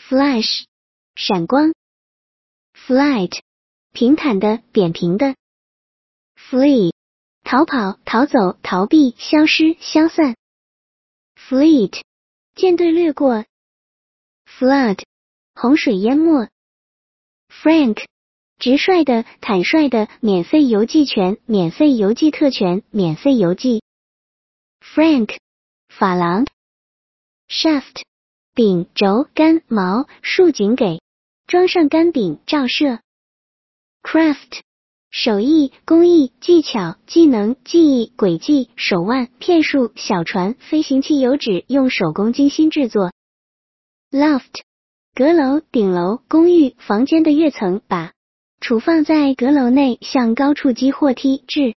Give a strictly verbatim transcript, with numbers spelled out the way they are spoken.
Flash 闪光 Flight 平坦的扁平的 Flee 逃跑逃走逃避消失消散 Fleet 舰队掠过 Flood 洪水淹没 Frank 直率的坦率的免费邮寄权免费邮寄特权免费邮寄 Frank 珐琅 Shaft 柄轴杆毛竖井给装上杆柄照射 Craft 手艺工艺技巧技能技艺轨迹手腕骗术小船飞行器油脂用手工精心制作 Loft 阁楼顶楼公寓房间的跃层把储放在阁楼内向高处击或踢至